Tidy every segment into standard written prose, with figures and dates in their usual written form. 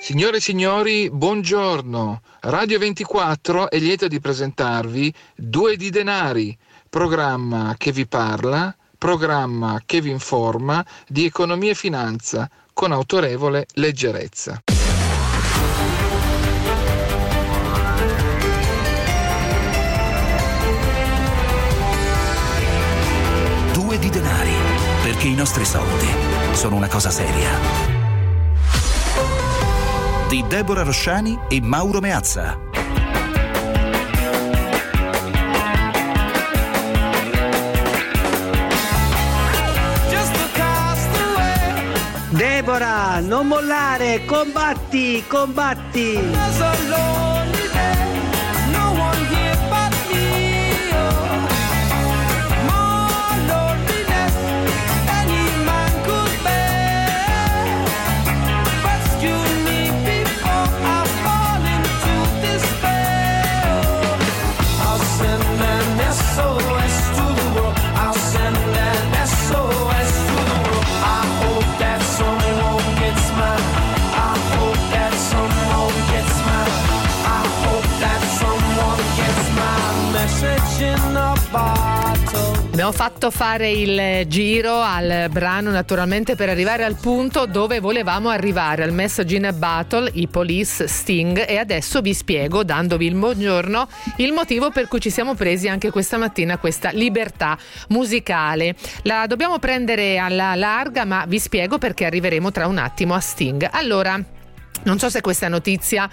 Signore e signori, buongiorno. Radio 24 è lieto di presentarvi Due di Denari, programma che vi parla, programma che vi informa di economia e finanza con autorevole leggerezza. Due di Denari, perché i nostri soldi sono una cosa seria. Di Deborah Rosciani e Mauro Meazza. Deborah, non mollare, combatti, combatti. Abbiamo fatto fare il giro al brano naturalmente per arrivare al punto dove volevamo arrivare, al Message in a Bottle, i Police, Sting, e adesso vi spiego, dandovi il buongiorno, il motivo per cui ci siamo presi anche questa mattina questa libertà musicale. La dobbiamo prendere alla larga, ma vi spiego perché arriveremo tra un attimo a Sting. Allora, non so se questa notizia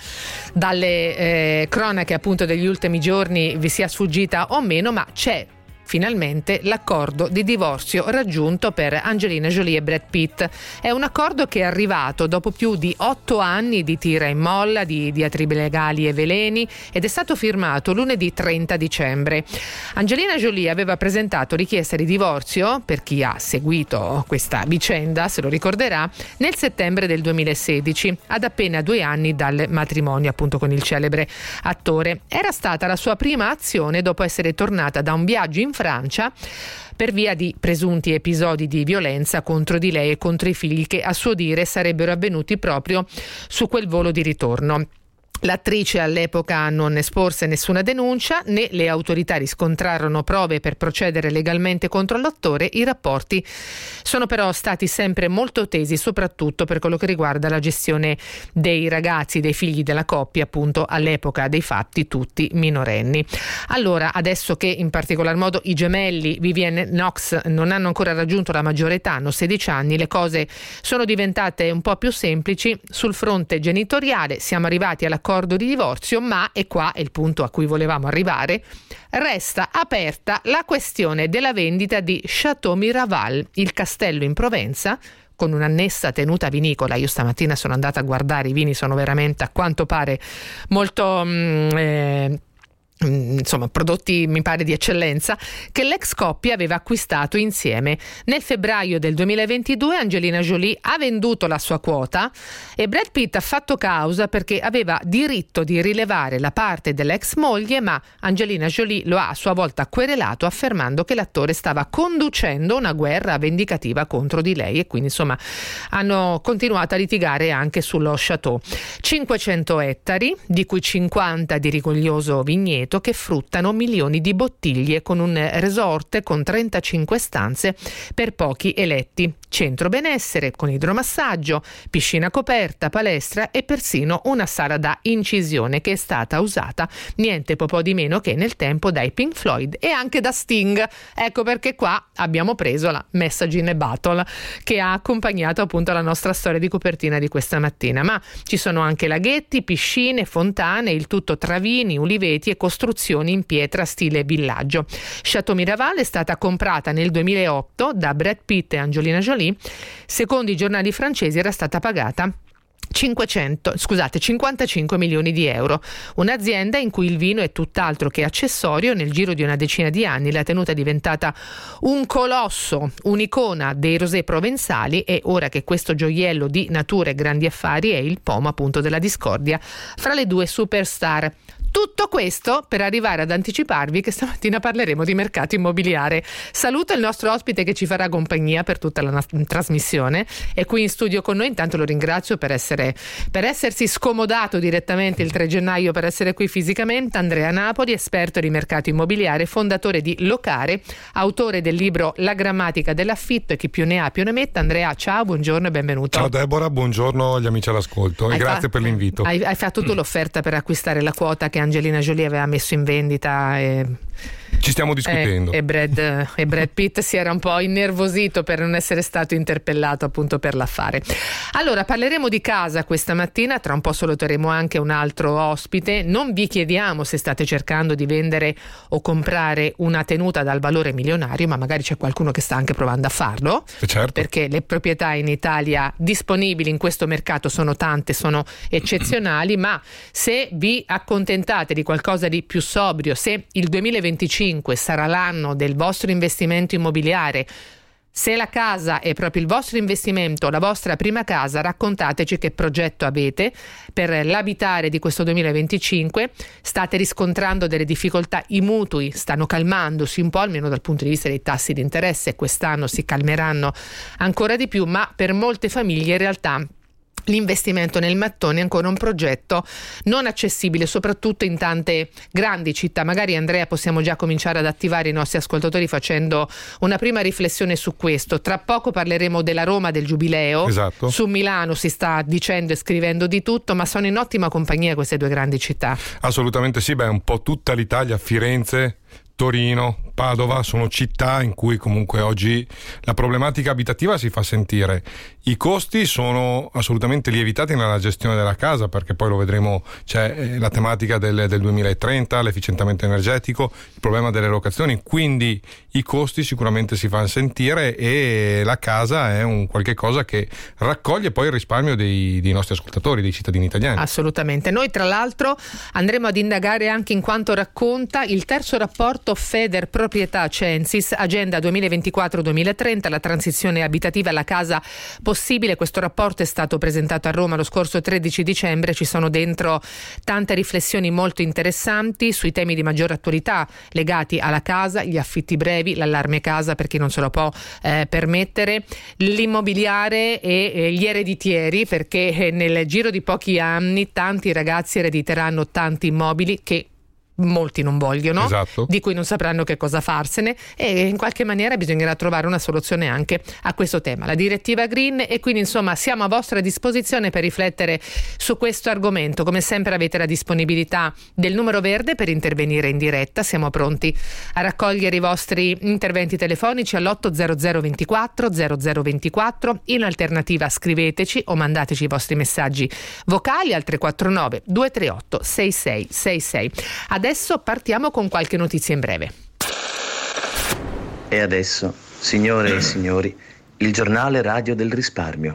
dalle cronache appunto degli ultimi giorni vi sia sfuggita o meno, ma c'è finalmente l'accordo di divorzio raggiunto per Angelina Jolie e Brad Pitt. È un accordo che è arrivato dopo più di 8 anni di tira e molla, di diatribe legali e veleni, ed è stato firmato lunedì 30 dicembre. Angelina Jolie aveva presentato richiesta di divorzio, per chi ha seguito questa vicenda se lo ricorderà, nel settembre del 2016, ad appena 2 anni dal matrimonio appunto con il celebre attore. Era stata la sua prima azione dopo essere tornata da un viaggio in Francia per via di presunti episodi di violenza contro di lei e contro i figli che a suo dire sarebbero avvenuti proprio su quel volo di ritorno. L'attrice all'epoca non esporse nessuna denuncia, né le autorità riscontrarono prove per procedere legalmente contro l'attore. I rapporti sono però stati sempre molto tesi, soprattutto per quello che riguarda la gestione dei ragazzi, dei figli della coppia, appunto all'epoca dei fatti tutti minorenni. Allora, adesso che in particolar modo i gemelli Vivienne Knox non hanno ancora raggiunto la maggiore età, hanno 16 anni, le cose sono diventate un po' più semplici. Sul fronte genitoriale siamo arrivati all'accordo di divorzio, ma, e qua è il punto a cui volevamo arrivare, resta aperta la questione della vendita di Château Miraval, il castello in Provenza, con un'annessa tenuta vinicola. Io stamattina sono andata a guardare, i vini sono veramente, a quanto pare, molto insomma prodotti mi pare di eccellenza, che l'ex coppia aveva acquistato insieme. Nel febbraio del 2022 Angelina Jolie ha venduto la sua quota e Brad Pitt ha fatto causa perché aveva diritto di rilevare la parte dell'ex moglie, ma Angelina Jolie lo ha a sua volta querelato, affermando che l'attore stava conducendo una guerra vendicativa contro di lei, e quindi insomma hanno continuato a litigare anche sullo chateau. 500 ettari, di cui 50 di rigoglioso vigneto, che fruttano milioni di bottiglie, con un resort con 35 stanze per pochi eletti, centro benessere con idromassaggio, piscina coperta, palestra e persino una sala da incisione che è stata usata niente po' di meno che nel tempo dai Pink Floyd e anche da Sting. Ecco perché qua abbiamo preso la Message in a Bottle che ha accompagnato appunto la nostra storia di copertina di questa mattina. Ma ci sono anche laghetti, piscine, fontane, il tutto tra vini, uliveti e costruzioni in pietra stile villaggio. Château Miraval è stata comprata nel 2008 da Brad Pitt e Angelina Jolie. Secondo i giornali francesi era stata pagata 55 milioni di euro. Un'azienda in cui il vino è tutt'altro che accessorio. Nel giro di una decina di anni la tenuta è diventata un colosso, un'icona dei rosé provenzali, e ora che questo gioiello di natura e grandi affari è il pomo appunto della discordia fra le due superstar. Tutto questo per arrivare ad anticiparvi che stamattina parleremo di mercato immobiliare. Saluto il nostro ospite che ci farà compagnia per tutta la trasmissione. È qui in studio con noi. Intanto lo ringrazio per essersi scomodato direttamente il 3 gennaio per essere qui fisicamente. Andrea Napoli, esperto di mercato immobiliare, fondatore di Locare, autore del libro La grammatica dell'affitto, e chi più ne ha più ne metta. Andrea, ciao, buongiorno e benvenuto. Ciao Deborah, buongiorno agli amici all'ascolto e grazie per l'invito. Hai fatto tu l'offerta per acquistare la quota che Angelina Jolie aveva messo in vendita ci stiamo discutendo. E Brad Pitt si era un po' innervosito per non essere stato interpellato appunto per l'affare. Allora, parleremo di casa questa mattina, tra un po' saluteremo anche un altro ospite. Non vi chiediamo se state cercando di vendere o comprare una tenuta dal valore milionario, ma magari c'è qualcuno che sta anche provando a farlo. Certo. Perché le proprietà in Italia disponibili in questo mercato sono tante, sono eccezionali, ma se vi accontentate di qualcosa di più sobrio, se il 2025 sarà l'anno del vostro investimento immobiliare, se la casa è proprio il vostro investimento, la vostra prima casa, raccontateci che progetto avete per l'abitare di questo 2025. State riscontrando delle difficoltà, i mutui stanno calmandosi un po', almeno dal punto di vista dei tassi di interesse, quest'anno si calmeranno ancora di più, ma per molte famiglie in realtà l'investimento nel mattone è ancora un progetto non accessibile, soprattutto in tante grandi città. Magari, Andrea, possiamo già cominciare ad attivare i nostri ascoltatori facendo una prima riflessione su questo. Tra poco parleremo della Roma del Giubileo. Esatto. Su Milano si sta dicendo e scrivendo di tutto, ma sono in ottima compagnia queste due grandi città. Assolutamente sì, un po' tutta l'Italia, Firenze, Torino, Padova sono città in cui comunque oggi la problematica abitativa si fa sentire. I costi sono assolutamente lievitati nella gestione della casa, perché poi lo vedremo, c'è la tematica del 2030, l'efficientamento energetico, il problema delle locazioni, quindi i costi sicuramente si fanno sentire e la casa è un qualche cosa che raccoglie poi il risparmio dei nostri ascoltatori, dei cittadini italiani. Assolutamente. Noi tra l'altro andremo ad indagare anche in quanto racconta il terzo rapporto Feder Proprietà Censis, Agenda 2024-2030, la transizione abitativa alla casa possibile. Questo rapporto è stato presentato a Roma lo scorso 13 dicembre, ci sono dentro tante riflessioni molto interessanti sui temi di maggiore attualità legati alla casa, gli affitti brevi, l'allarme casa per chi non se lo può permettere, l'immobiliare e gli ereditieri, perché nel giro di pochi anni tanti ragazzi erediteranno tanti immobili che molti non vogliono, esatto, di cui non sapranno che cosa farsene, e in qualche maniera bisognerà trovare una soluzione anche a questo tema, la direttiva Green. E quindi insomma siamo a vostra disposizione per riflettere su questo argomento. Come sempre avete la disponibilità del numero verde per intervenire in diretta, siamo pronti a raccogliere i vostri interventi telefonici all'800 24 0024, in alternativa scriveteci o mandateci i vostri messaggi vocali al 349 238 6666. Adesso partiamo con qualche notizia in breve. E adesso, signore e signori, il giornale radio del risparmio.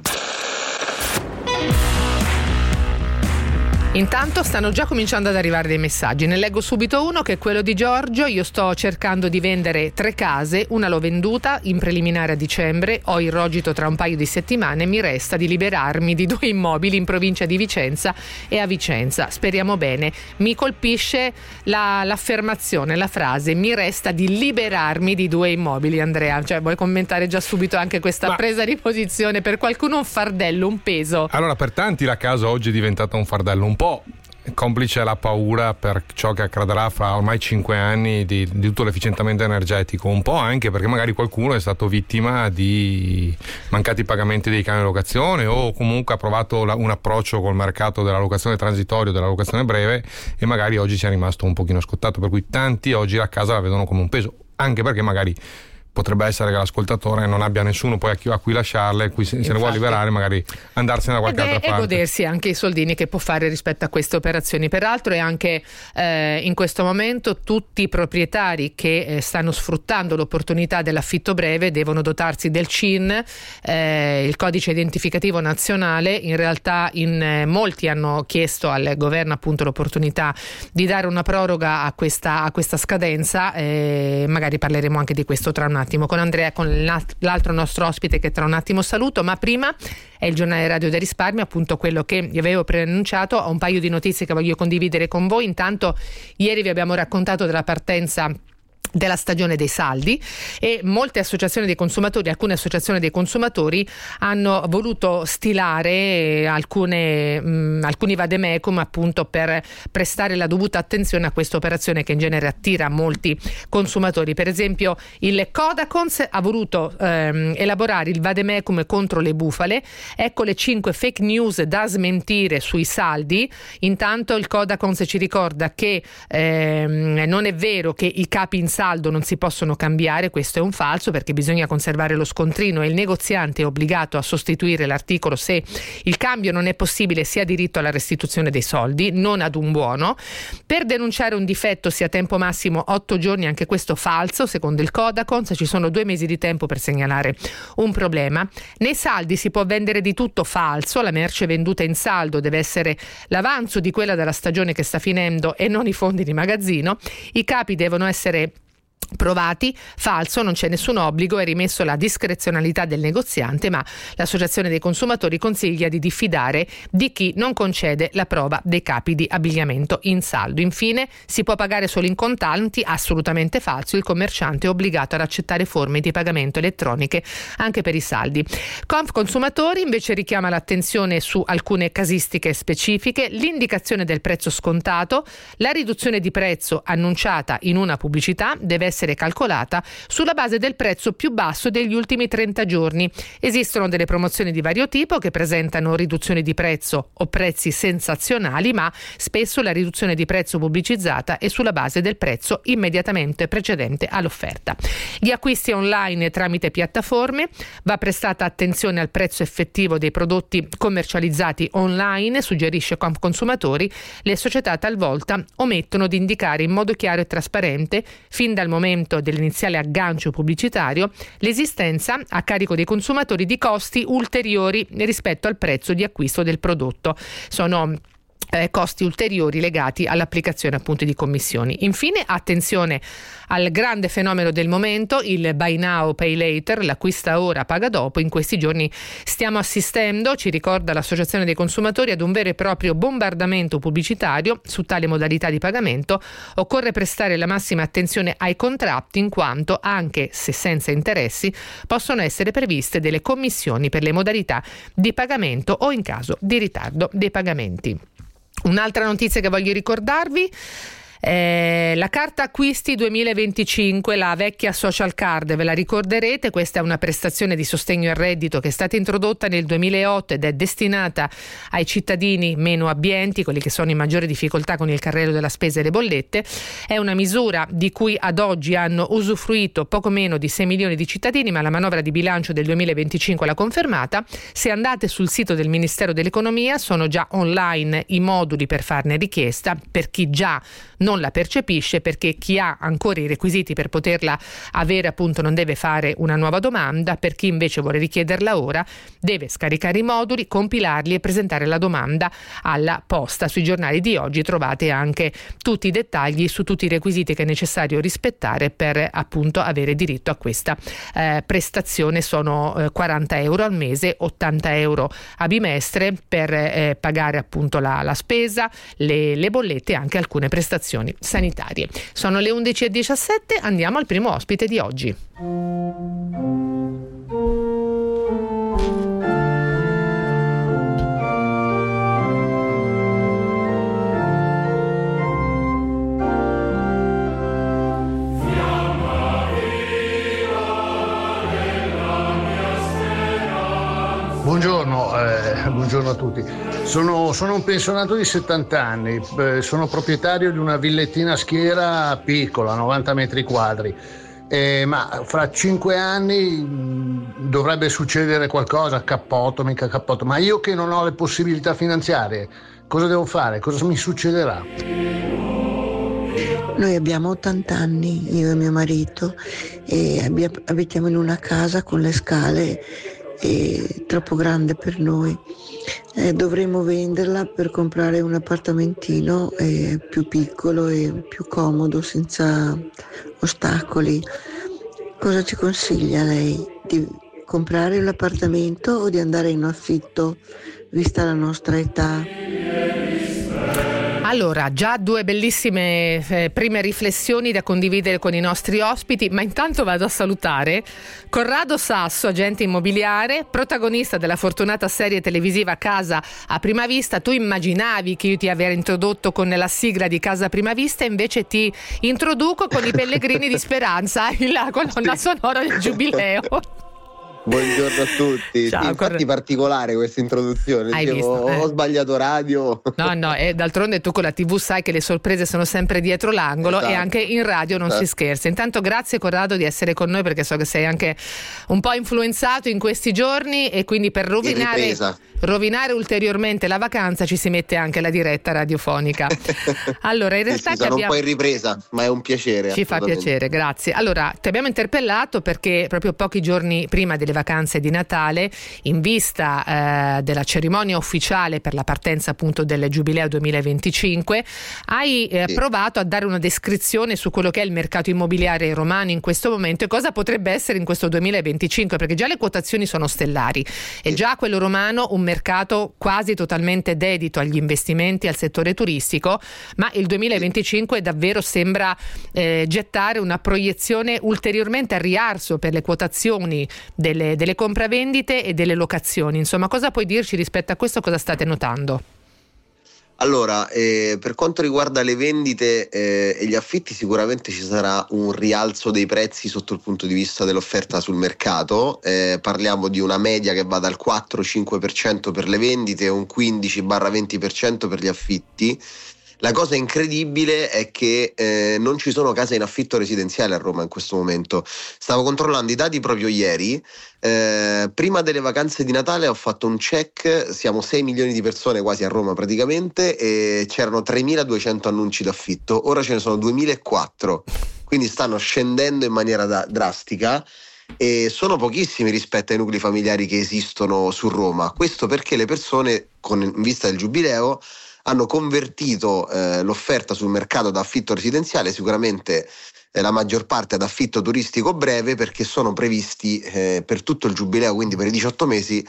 Intanto stanno già cominciando ad arrivare dei messaggi. Ne leggo subito uno, che è quello di Giorgio. Io sto cercando di vendere 3 case, una l'ho venduta in preliminare a dicembre, ho il rogito tra un paio di settimane, mi resta di liberarmi di 2 immobili in provincia di Vicenza e a Vicenza. Speriamo bene. Mi colpisce l'affermazione, la frase mi resta di liberarmi di 2 immobili. Andrea, vuoi commentare già subito anche questa presa di posizione? Per qualcuno un fardello, un peso. Allora, per tanti la casa oggi è diventata un fardello, un po' complice la paura per ciò che accadrà fra ormai 5 anni di tutto l'efficientamento energetico, un po' anche perché magari qualcuno è stato vittima di mancati pagamenti dei canoni di locazione o comunque ha provato un approccio col mercato della locazione transitorio, della locazione breve, e magari oggi ci è rimasto un pochino scottato, per cui tanti oggi la casa la vedono come un peso, anche perché magari potrebbe essere che l'ascoltatore non abbia nessuno poi a cui lasciarle, se ne vuole liberare, magari andarsene da qualche altra parte. E godersi anche i soldini che può fare rispetto a queste operazioni. Peraltro è anche in questo momento tutti i proprietari che stanno sfruttando l'opportunità dell'affitto breve devono dotarsi del CIN, il codice identificativo nazionale. In realtà molti hanno chiesto al governo appunto l'opportunità di dare una proroga a questa scadenza, magari parleremo anche di questo tra un attimo. attimo con Andrea, con l'altro nostro ospite che tra un attimo saluto, ma prima è il giornale radio del risparmio, appunto quello che vi avevo preannunciato. Ho un paio di notizie che voglio condividere con voi. Intanto ieri vi abbiamo raccontato della partenza della stagione dei saldi e molte associazioni dei consumatori, alcune associazioni dei consumatori hanno voluto stilare alcuni vademecum appunto per prestare la dovuta attenzione a questa operazione che in genere attira molti consumatori. Per esempio il Codacons ha voluto elaborare il vademecum contro le bufale. Ecco le 5 fake news da smentire sui saldi. Intanto il Codacons ci ricorda che non è vero che i capi in saldo non si possono cambiare, questo è un falso, perché bisogna conservare lo scontrino e il negoziante è obbligato a sostituire l'articolo se il cambio non è possibile, si ha diritto alla restituzione dei soldi, non ad un buono. Per denunciare un difetto si ha tempo massimo 8 giorni, anche questo falso secondo il Codacons, ci sono 2 mesi di tempo per segnalare un problema. Nei saldi si può vendere di tutto, falso, la merce venduta in saldo deve essere l'avanzo di quella della stagione che sta finendo e non i fondi di magazzino. I capi devono essere provati, falso, non c'è nessun obbligo, è rimesso alla discrezionalità del negoziante, ma l'associazione dei consumatori consiglia di diffidare di chi non concede la prova dei capi di abbigliamento in saldo. Infine si può pagare solo in contanti, assolutamente falso, il commerciante è obbligato ad accettare forme di pagamento elettroniche anche per i saldi. Consumatori invece richiama l'attenzione su alcune casistiche specifiche: l'indicazione del prezzo scontato, la riduzione di prezzo annunciata in una pubblicità deve essere calcolata sulla base del prezzo più basso degli ultimi 30 giorni. Esistono delle promozioni di vario tipo che presentano riduzioni di prezzo o prezzi sensazionali, ma spesso la riduzione di prezzo pubblicizzata è sulla base del prezzo immediatamente precedente all'offerta. Gli acquisti online tramite piattaforme, va prestata attenzione al prezzo effettivo dei prodotti commercializzati online, suggerisce Consumatori. Le società talvolta omettono di indicare in modo chiaro e trasparente, fin dal momento dell'iniziale aggancio pubblicitario, l'esistenza a carico dei consumatori di costi ulteriori rispetto al prezzo di acquisto del prodotto. Sono costi ulteriori legati all'applicazione appunto di commissioni. Infine attenzione al grande fenomeno del momento, il buy now pay later, l'acquista ora paga dopo. In questi giorni stiamo assistendo, ci ricorda l'associazione dei consumatori, ad un vero e proprio bombardamento pubblicitario su tale modalità di pagamento. Occorre prestare la massima attenzione ai contratti, in quanto, anche se senza interessi, possono essere previste delle commissioni per le modalità di pagamento o in caso di ritardo dei pagamenti. Un'altra notizia che voglio ricordarvi: la carta acquisti 2025, la vecchia social card, ve la ricorderete, questa è una prestazione di sostegno al reddito che è stata introdotta nel 2008 ed è destinata ai cittadini meno abbienti, quelli che sono in maggiore difficoltà con il carrello della spesa e le bollette. È una misura di cui ad oggi hanno usufruito poco meno di 6 milioni di cittadini, ma la manovra di bilancio del 2025 l'ha confermata. Se andate sul sito del Ministero dell'Economia sono già online i moduli per farne richiesta, per chi già non la percepisce, perché chi ha ancora i requisiti per poterla avere appunto non deve fare una nuova domanda. Per chi invece vuole richiederla ora deve scaricare i moduli, compilarli e presentare la domanda alla posta. Sui giornali di oggi trovate anche tutti i dettagli su tutti i requisiti che è necessario rispettare per appunto avere diritto a questa prestazione. Sono 40 euro al mese, 80 euro a bimestre per pagare appunto la spesa, le bollette e anche alcune prestazioni sanitarie. Sono le 11:17, andiamo al primo ospite di oggi. Buongiorno a tutti. Sono un pensionato di 70 anni, sono proprietario di una villettina a Schiera piccola, 90 metri quadri, ma fra 5 anni dovrebbe succedere qualcosa, mica cappotto, ma io che non ho le possibilità finanziarie, cosa devo fare? Cosa mi succederà? Noi abbiamo 80 anni, io e mio marito, e abitiamo in una casa con le scale troppo grande per noi. Dovremmo venderla per comprare un appartamentino più piccolo e più comodo, senza ostacoli. Cosa ci consiglia lei? Di comprare l'appartamento o di andare in affitto, vista la nostra età? Allora, già due bellissime prime riflessioni da condividere con i nostri ospiti, ma intanto vado a salutare Corrado Sasso, agente immobiliare, protagonista della fortunata serie televisiva Casa a Prima Vista. Tu immaginavi che io ti aver introdotto con la sigla di Casa a Prima Vista, invece ti introduco con i Pellegrini di Speranza, la colonna sonora del Giubileo. Buongiorno a tutti. Ciao, sì, infatti particolare questa introduzione. Hai visto? Ho sbagliato radio. No, e d'altronde tu con la TV sai che le sorprese sono sempre dietro l'angolo, esatto. E anche in radio non si scherza. Intanto grazie Corrado di essere con noi, perché so che sei anche un po' influenzato in questi giorni, e quindi per rovinare ulteriormente la vacanza ci si mette anche la diretta radiofonica. Allora, in realtà sono un po' in ripresa, ma è un piacere. Ci fa piacere, grazie. Allora, ti abbiamo interpellato perché proprio pochi giorni prima delle vacanze di Natale, in vista della cerimonia ufficiale per la partenza appunto del Giubileo 2025, hai provato a dare una descrizione su quello che è il mercato immobiliare romano in questo momento e cosa potrebbe essere in questo 2025, perché già le quotazioni sono stellari e già quello romano un mercato quasi totalmente dedito agli investimenti, al settore turistico, ma il 2025 davvero sembra gettare una proiezione ulteriormente a rialzo per le quotazioni delle compravendite e delle locazioni. Insomma, cosa puoi dirci rispetto a questo? Cosa state notando? Allora, per quanto riguarda le vendite e gli affitti, sicuramente ci sarà un rialzo dei prezzi sotto il punto di vista dell'offerta sul mercato. Parliamo di una media che va dal 4-5% per le vendite e un 15-20% per gli affitti. La cosa incredibile è che non ci sono case in affitto residenziali a Roma in questo momento. Stavo controllando i dati proprio ieri. Prima delle vacanze di Natale ho fatto un check, siamo 6 milioni di persone quasi a Roma praticamente, e c'erano 3.200 annunci d'affitto, ora ce ne sono 2.004, quindi stanno scendendo in maniera drastica e sono pochissimi rispetto ai nuclei familiari che esistono su Roma. Questo perché le persone, in vista del Giubileo, hanno convertito l'offerta sul mercato da affitto residenziale, sicuramente la maggior parte ad affitto turistico breve, perché sono previsti per tutto il Giubileo, quindi per i 18 mesi,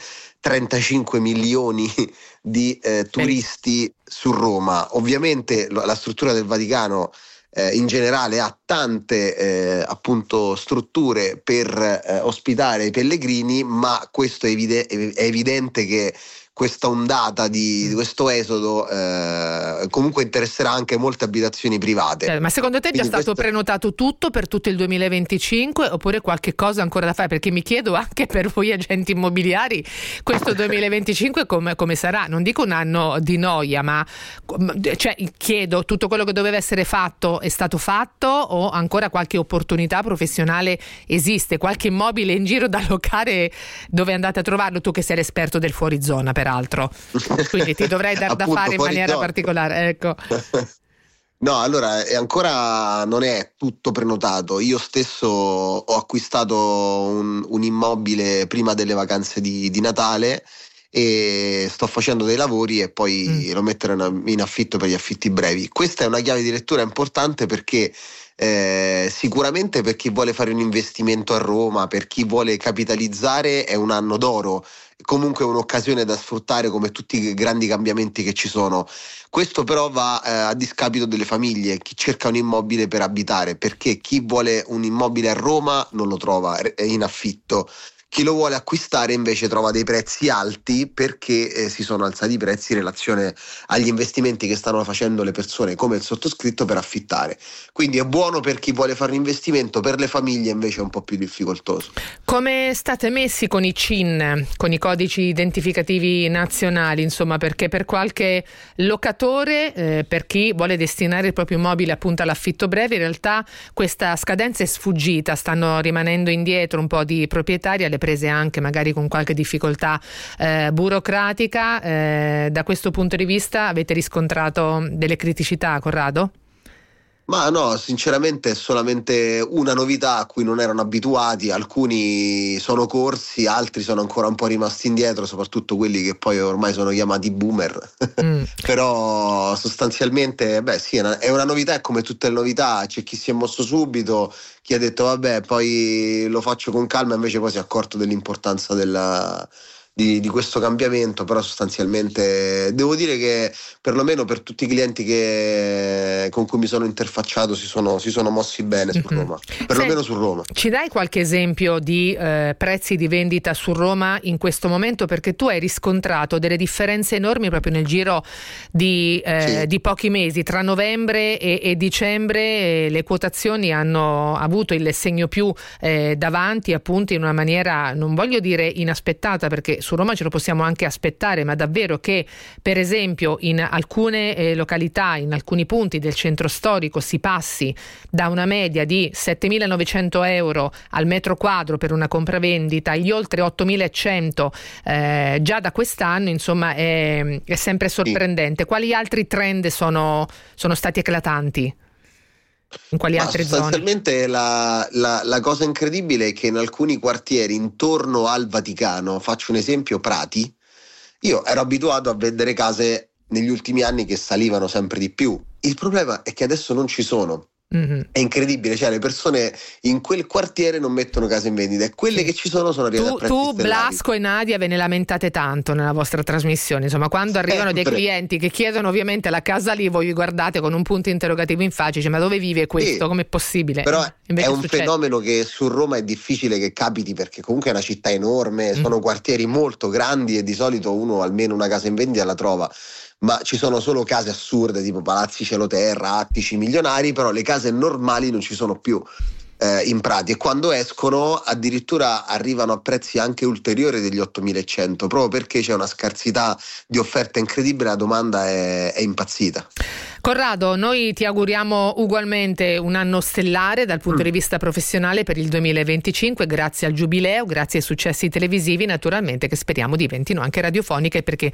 35 milioni di turisti su Roma. Ovviamente la struttura del Vaticano in generale ha tante appunto strutture per ospitare i pellegrini, ma questo è evidente che questa ondata di questo esodo comunque interesserà anche molte abitazioni private. Ma secondo te è già stato prenotato tutto per tutto il 2025 oppure qualche cosa ancora da fare? Perché mi chiedo anche per voi agenti immobiliari questo 2025 come sarà? Non dico un anno di noia, ma chiedo, tutto quello che doveva essere fatto è stato fatto o ancora qualche opportunità professionale esiste? Qualche immobile in giro da allocare, dove andate a trovarlo? Tu che sei l'esperto del fuorizona peraltro, quindi ti dovrei dar da fare in maniera particolare, ecco. No, allora ancora non è tutto prenotato. Io stesso ho acquistato un immobile prima delle vacanze di Natale e sto facendo dei lavori e poi lo metterò in affitto per gli affitti brevi. Questa è una chiave di lettura importante perché sicuramente per chi vuole fare un investimento a Roma, per chi vuole capitalizzare, è un anno d'oro, comunque un'occasione da sfruttare come tutti i grandi cambiamenti che ci sono. Questo però va a discapito delle famiglie, chi cerca un immobile per abitare, perché chi vuole un immobile a Roma non lo trova in affitto. Chi lo vuole acquistare invece trova dei prezzi alti perché si sono alzati i prezzi in relazione agli investimenti che stanno facendo le persone come il sottoscritto per affittare. Quindi è buono per chi vuole fare un investimento, per le famiglie invece è un po' più difficoltoso. Come state messi con i CIN, con i codici identificativi nazionali, insomma, perché per qualche locatore, per chi vuole destinare il proprio immobile appunto all'affitto breve, in realtà questa scadenza è sfuggita, stanno rimanendo indietro un po' di proprietari, alle prese anche magari con qualche difficoltà burocratica. Da questo punto di vista avete riscontrato delle criticità, Corrado? Ma no, sinceramente è solamente una novità a cui non erano abituati, alcuni sono corsi, altri sono ancora un po' rimasti indietro, soprattutto quelli che poi ormai sono chiamati boomer. Però sostanzialmente sì, è una novità, e come tutte le novità c'è chi si è mosso subito, chi ha detto vabbè poi lo faccio con calma, invece poi si è accorto dell'importanza di questo cambiamento. Però sostanzialmente devo dire che perlomeno per tutti i clienti con cui mi sono interfacciato si sono mossi bene su Roma, perlomeno su Roma. Ci dai qualche esempio di prezzi di vendita su Roma in questo momento, perché tu hai riscontrato delle differenze enormi proprio nel giro di pochi mesi, tra novembre e dicembre. Le quotazioni hanno avuto il segno più davanti, appunto in una maniera, non voglio dire inaspettata, perché su Roma ce lo possiamo anche aspettare, ma davvero che per esempio in alcune località, in alcuni punti del centro storico si passi da una media di 7.900 euro al metro quadro per una compravendita agli oltre 8.100 già da quest'anno, insomma è sempre sorprendente. Quali altri trend sono stati eclatanti? In quali altre zone? Sostanzialmente la cosa incredibile è che in alcuni quartieri intorno al Vaticano, faccio un esempio, Prati, io ero abituato a vendere case negli ultimi anni che salivano sempre di più. Il problema è che adesso non ci sono. È incredibile, cioè le persone in quel quartiere non mettono case in vendita, e quelle che ci sono arrivate a prezzi tu stellari. Blasco e Nadia ve ne lamentate tanto nella vostra trasmissione, insomma, quando arrivano dei clienti che chiedono ovviamente la casa lì, voi vi guardate con un punto interrogativo in faccia, dice, ma dove vive questo? Com'è possibile? Però invece è un succede. fenomeno che su Roma è difficile che capiti, perché comunque è una città enorme, sono quartieri molto grandi e di solito uno almeno una casa in vendita la trova. Ma ci sono solo case assurde tipo palazzi cielo-terra, attici milionari, però le case normali non ci sono più in Prati, e quando escono addirittura arrivano a prezzi anche ulteriori degli 8.100, proprio perché c'è una scarsità di offerta incredibile, la domanda è impazzita. Corrado, noi ti auguriamo ugualmente un anno stellare dal punto di vista professionale per il 2025, grazie al giubileo, grazie ai successi televisivi naturalmente, che speriamo diventino anche radiofonici, perché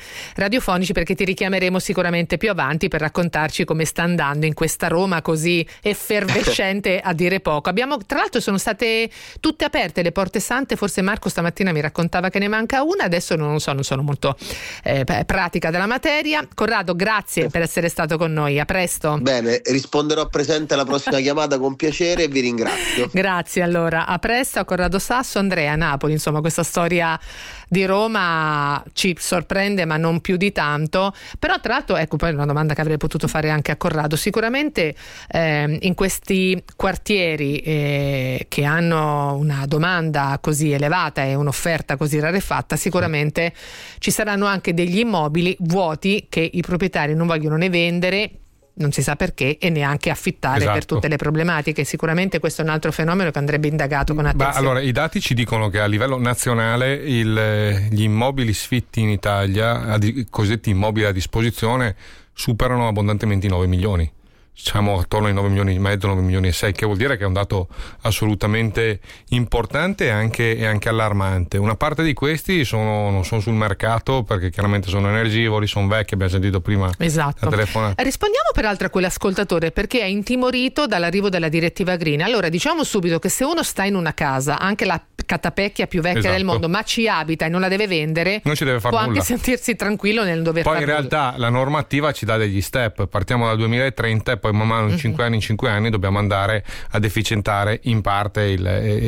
ti richiameremo sicuramente più avanti per raccontarci come sta andando in questa Roma così effervescente a dire poco. Tra l'altro sono state tutte aperte le porte sante, forse Marco stamattina mi raccontava che ne manca una, adesso non sono molto pratica della materia. Corrado, grazie per essere stato con noi. A presto. Bene, risponderò presente alla prossima chiamata con piacere e vi ringrazio. Grazie, allora, a presto. A Corrado Sasso, Andrea, Napoli. Insomma, questa storia di Roma ci sorprende, ma non più di tanto. Però tra l'altro, ecco, poi una domanda che avrei potuto fare anche a Corrado, sicuramente in questi quartieri che hanno una domanda così elevata e un'offerta così rarefatta, sicuramente ci saranno anche degli immobili vuoti che i proprietari non vogliono né vendere, non si sa perché, e neanche affittare per tutte le problematiche. Sicuramente questo è un altro fenomeno che andrebbe indagato con attenzione. Allora, i dati ci dicono che a livello nazionale gli immobili sfitti in Italia, cosiddetti immobili a disposizione, superano abbondantemente i 9 milioni. Diciamo attorno ai 9 milioni e mezzo, 9 milioni e 6, che vuol dire che è un dato assolutamente importante e anche allarmante. Una parte di questi non sono sul mercato perché chiaramente sono energivori, sono vecchi, abbiamo sentito prima la telefonata. Rispondiamo peraltro a quell'ascoltatore perché è intimorito dall'arrivo della direttiva green. Allora, diciamo subito che se uno sta in una casa, anche la catapecchia più vecchia del mondo, ma ci abita e non la deve vendere, non ci deve fare può nulla. Anche sentirsi tranquillo nel dover poi fare in realtà la normativa ci dà degli step, partiamo dal 2030 e poi man mano in 5 anni dobbiamo andare ad efficientare in parte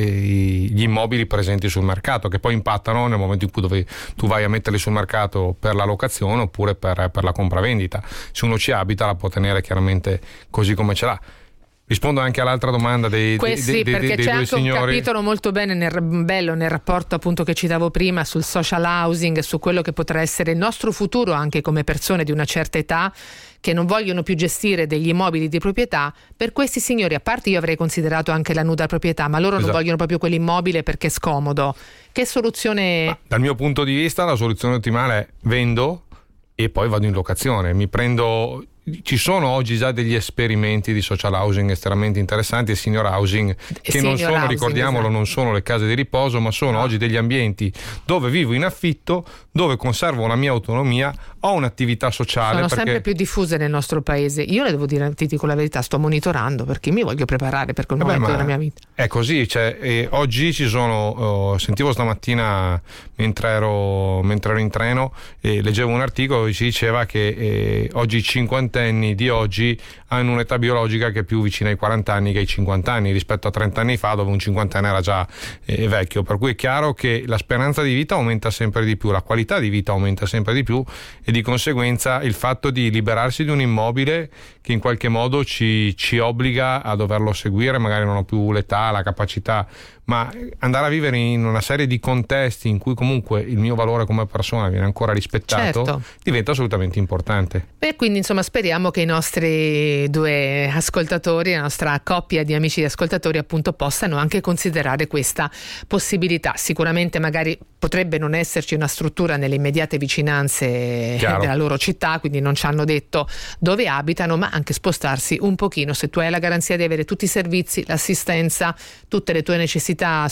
gli immobili presenti sul mercato, che poi impattano nel momento in cui tu vai a metterli sul mercato per la locazione oppure per la compravendita. Se uno ci abita la può tenere chiaramente così come ce l'ha. Rispondo anche all'altra domanda dei perché c'è due anche signori. Un capitolo molto bello nel rapporto appunto che citavo prima sul social housing, su quello che potrà essere il nostro futuro anche come persone di una certa età che non vogliono più gestire degli immobili di proprietà. Per questi signori, a parte io avrei considerato anche la nuda proprietà, ma loro non vogliono proprio quell'immobile perché è scomodo. Che soluzione? Dal mio punto di vista la soluzione ottimale è vendo e poi vado in locazione, mi prendo ci sono oggi già degli esperimenti di social housing estremamente interessanti e senior housing che non sono, ricordiamolo, esatto, non sono le case di riposo, ma sono oggi degli ambienti dove vivo in affitto, dove conservo la mia autonomia, ho un'attività sociale. Sono sempre più diffuse nel nostro paese. Io le devo dire, ti dico la verità, sto monitorando perché mi voglio preparare per quel momento della mia vita. È così, cioè, oggi ci sono, sentivo stamattina mentre ero in treno e leggevo un articolo che ci diceva che oggi i cinquantenni di oggi hanno un'età biologica che è più vicina ai 40 anni che ai 50 anni rispetto a 30 anni fa, dove un cinquantenne era già vecchio, per cui è chiaro che la speranza di vita aumenta sempre di più, la qualità di vita aumenta sempre di più e di conseguenza il fatto di liberarsi di un immobile che in qualche modo ci obbliga a doverlo seguire, magari non ho più l'età, la capacità, ma andare a vivere in una serie di contesti in cui comunque il mio valore come persona viene ancora rispettato, certo, diventa assolutamente importante. E quindi insomma speriamo che i nostri due ascoltatori, la nostra coppia di amici ascoltatori appunto possano anche considerare questa possibilità. Sicuramente magari potrebbe non esserci una struttura nelle immediate vicinanze della loro città, quindi non ci hanno detto dove abitano, ma anche spostarsi un pochino. Se tu hai la garanzia di avere tutti i servizi, l'assistenza, tutte le tue necessità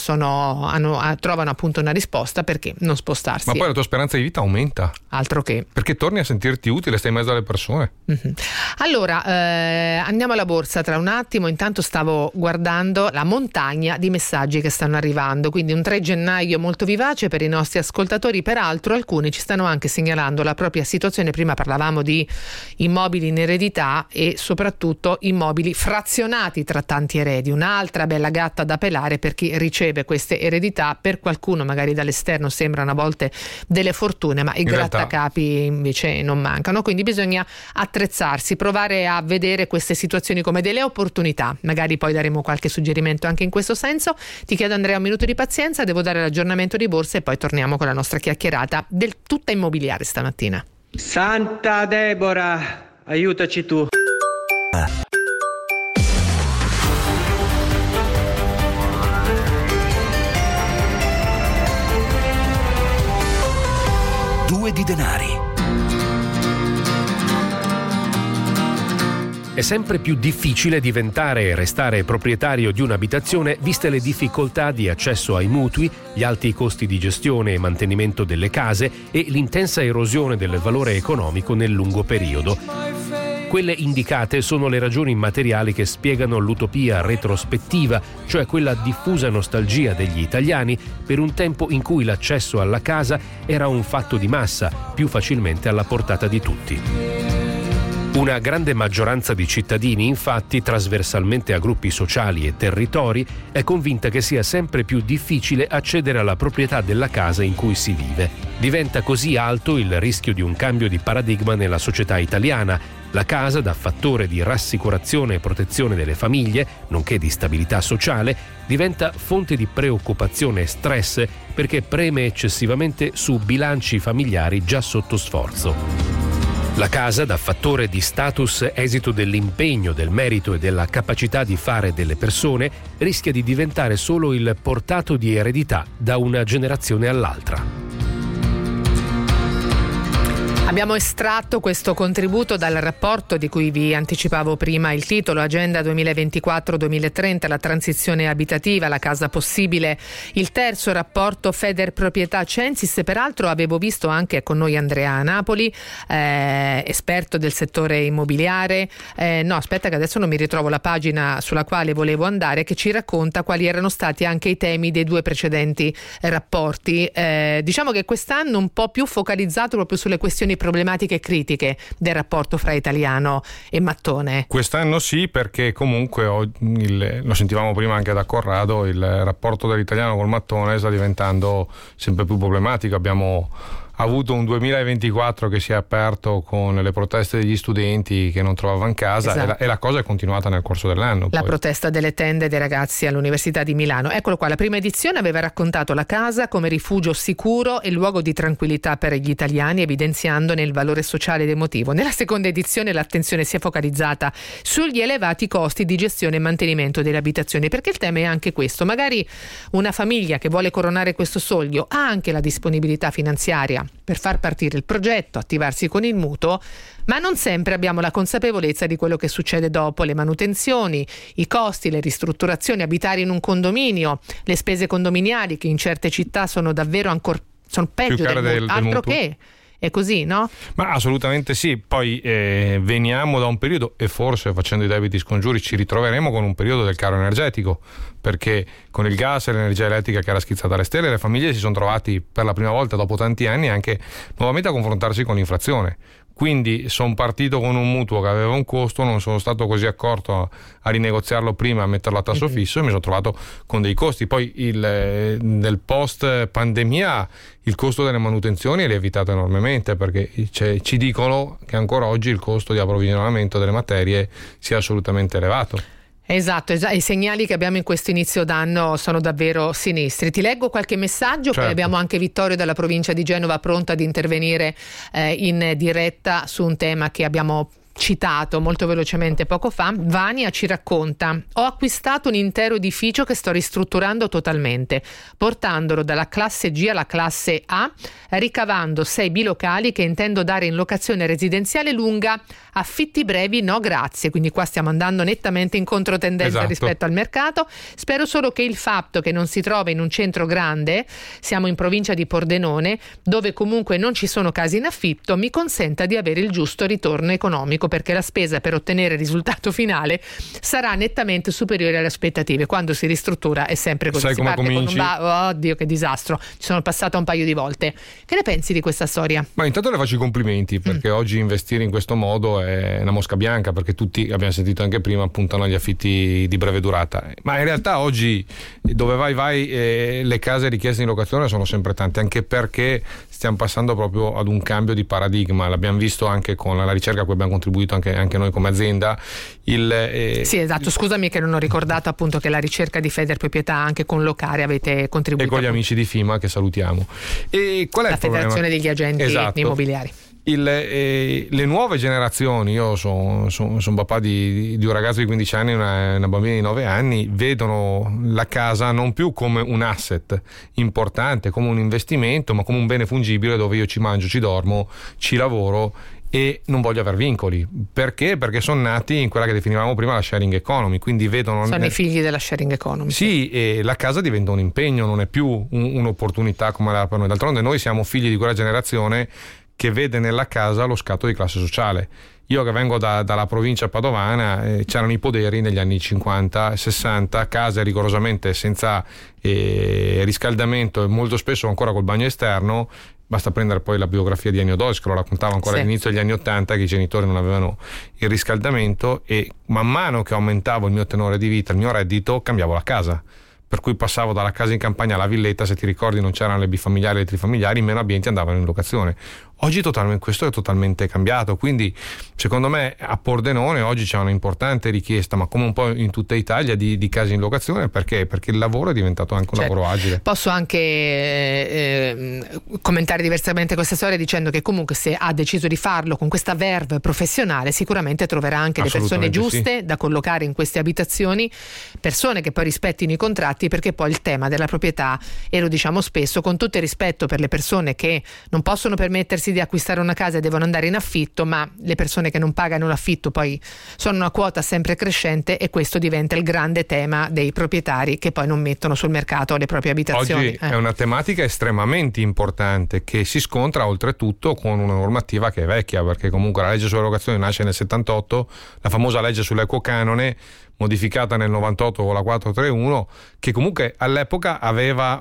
trovano appunto una risposta, perché non spostarsi? Ma poi la tua speranza di vita aumenta. Altro che. Perché torni a sentirti utile, stai in mezzo alle persone. Mm-hmm. Allora, andiamo alla borsa tra un attimo. Intanto stavo guardando la montagna di messaggi che stanno arrivando, quindi un 3 gennaio molto vivace per i nostri ascoltatori. Peraltro alcuni ci stanno anche segnalando la propria situazione. Prima parlavamo di immobili in eredità e soprattutto immobili frazionati tra tanti eredi. Un'altra bella gatta da pelare per chi riceve queste eredità. Per qualcuno magari dall'esterno sembrano a volte delle fortune, ma i grattacapi invece non mancano, quindi bisogna attrezzarsi, provare a vedere queste situazioni come delle opportunità. Magari poi daremo qualche suggerimento anche in questo senso. Ti chiedo, Andrea, un minuto di pazienza, devo dare l'aggiornamento di borsa e poi torniamo con la nostra chiacchierata del tutta immobiliare stamattina. Santa Debora, aiutaci tu. Due di denari. È sempre più difficile diventare e restare proprietario di un'abitazione viste le difficoltà di accesso ai mutui, gli alti costi di gestione e mantenimento delle case e l'intensa erosione del valore economico nel lungo periodo. Quelle indicate sono le ragioni immateriali che spiegano l'utopia retrospettiva, cioè quella diffusa nostalgia degli italiani per un tempo in cui l'accesso alla casa era un fatto di massa, più facilmente alla portata di tutti. Una grande maggioranza di cittadini, infatti, trasversalmente a gruppi sociali e territori, è convinta che sia sempre più difficile accedere alla proprietà della casa in cui si vive. Diventa così alto il rischio di un cambio di paradigma nella società italiana. La casa, da fattore di rassicurazione e protezione delle famiglie, nonché di stabilità sociale, diventa fonte di preoccupazione e stress perché preme eccessivamente su bilanci familiari già sotto sforzo. La casa, da fattore di status esito dell'impegno, del merito e della capacità di fare delle persone, rischia di diventare solo il portato di eredità da una generazione all'altra. Abbiamo estratto questo contributo dal rapporto di cui vi anticipavo prima il titolo, Agenda 2024-2030, la transizione abitativa, la casa possibile, il terzo rapporto Federproprietà Censis. Peraltro avevo visto anche con noi Andrea a Napoli, esperto del settore immobiliare, no aspetta che adesso non mi ritrovo la pagina sulla quale volevo andare, che ci racconta quali erano stati anche i temi dei due precedenti rapporti. Diciamo che quest'anno un po' più focalizzato proprio sulle questioni problematiche e critiche del rapporto fra italiano e mattone. Quest'anno sì, perché comunque lo sentivamo prima anche da Corrado, il rapporto dell'italiano col mattone sta diventando sempre più problematico. Abbiamo avuto un 2024 che si è aperto con le proteste degli studenti che non trovavano casa, esatto. e la cosa è continuata nel corso dell'anno. La protesta delle tende dei ragazzi all'Università di Milano. Eccolo qua, la prima edizione aveva raccontato la casa come rifugio sicuro e luogo di tranquillità per gli italiani, evidenziandone il valore sociale ed emotivo. Nella seconda edizione l'attenzione si è focalizzata sugli elevati costi di gestione e mantenimento delle abitazioni, perché il tema è anche questo. Magari una famiglia che vuole coronare questo sogno ha anche la disponibilità finanziaria per far partire il progetto, attivarsi con il mutuo, ma non sempre abbiamo la consapevolezza di quello che succede dopo: le manutenzioni, i costi, le ristrutturazioni, abitare in un condominio, le spese condominiali che in certe città sono davvero sono peggio del altro mutuo. Che è così, no? Ma assolutamente sì. Poi veniamo da un periodo, e forse facendo i debiti scongiuri ci ritroveremo con un periodo del caro energetico, perché con il gas e l'energia elettrica che era schizzata alle stelle, le famiglie si sono trovati per la prima volta dopo tanti anni anche nuovamente a confrontarsi con l'inflazione. Quindi sono partito con un mutuo che aveva un costo, non sono stato così accorto a rinegoziarlo prima, a metterlo a tasso fisso, e mi sono trovato con dei costi. Poi nel post pandemia il costo delle manutenzioni è lievitato enormemente, perché ci dicono che ancora oggi il costo di approvvigionamento delle materie sia assolutamente elevato. Esatto, i segnali che abbiamo in questo inizio d'anno sono davvero sinistri. Ti leggo qualche messaggio, certo. Poi abbiamo anche Vittorio dalla provincia di Genova pronto ad intervenire in diretta su un tema che abbiamo citato molto velocemente poco fa. Vania ci racconta: ho acquistato un intero edificio che sto ristrutturando totalmente, portandolo dalla classe G alla classe A, ricavando 6 bilocali che intendo dare in locazione residenziale lunga. Affitti brevi no grazie, quindi qua stiamo andando nettamente in controtendenza, esatto, rispetto al mercato. Spero solo che il fatto che non si trova in un centro grande, siamo in provincia di Pordenone, dove comunque non ci sono case in affitto, mi consenta di avere il giusto ritorno economico, perché la spesa per ottenere il risultato finale sarà nettamente superiore alle aspettative. Quando si ristruttura è sempre così. Sai si come parte cominci? con oddio che disastro, ci sono passata un paio di volte. Che ne pensi di questa storia? Ma intanto le faccio i complimenti, perché oggi investire in questo modo è una mosca bianca, perché tutti, abbiamo sentito anche prima, puntano agli affitti di breve durata, ma in realtà oggi dove vai le case richieste in locazione sono sempre tante, anche perché stiamo passando proprio ad un cambio di paradigma. L'abbiamo visto anche con la ricerca a cui abbiamo contribuito anche noi come azienda. Sì, esatto, scusami che non ho ricordato appunto che la ricerca di Federproprietà anche con Locare avete contribuito. E con gli amici di FIMA, che salutiamo. E qual è la Federazione degli Agenti, esatto, immobiliari. Le nuove generazioni, io sono papà di un ragazzo di 15 anni e una bambina di 9 anni, vedono la casa non più come un asset importante, come un investimento, ma come un bene fungibile dove io ci mangio, ci dormo, ci lavoro e non voglio aver vincoli. Perché? Perché sono nati in quella che definivamo prima la sharing economy, quindi vedono... Sono i figli della sharing economy. Sì, e la casa diventa un impegno, non è più un'opportunità come era per noi. D'altronde noi siamo figli di quella generazione che vede nella casa lo scatto di classe sociale. Io che vengo dalla provincia padovana, c'erano i poderi negli anni 50 e 60, case rigorosamente senza riscaldamento e molto spesso ancora col bagno esterno. Basta prendere poi la biografia di Ennio Doris, che lo raccontava ancora all'inizio degli anni 80, che i genitori non avevano il riscaldamento, e man mano che aumentavo il mio tenore di vita, il mio reddito, cambiavo la casa. Per cui passavo dalla casa in campagna alla villetta, se ti ricordi non c'erano le bifamiliari e le trifamiliari, meno ambienti andavano in locazione. Oggi questo è totalmente cambiato, quindi secondo me a Pordenone oggi c'è una importante richiesta, ma come un po' in tutta Italia, di case in locazione. Perché? Perché il lavoro è diventato anche un lavoro agile. Posso anche commentare diversamente questa storia dicendo che comunque se ha deciso di farlo con questa verve professionale, sicuramente troverà anche le persone giuste, sì, da collocare in queste abitazioni, persone che poi rispettino i contratti, perché poi il tema della proprietà, e lo diciamo spesso, con tutto il rispetto per le persone che non possono permettersi di acquistare una casa e devono andare in affitto, ma le persone che non pagano l'affitto poi sono una quota sempre crescente, e questo diventa il grande tema dei proprietari che poi non mettono sul mercato le proprie abitazioni. Oggi è una tematica estremamente importante, che si scontra oltretutto con una normativa che è vecchia, perché comunque la legge sulle locazioni nasce nel 78, la famosa legge sull'equo canone modificata nel 98 con la 431, che comunque all'epoca aveva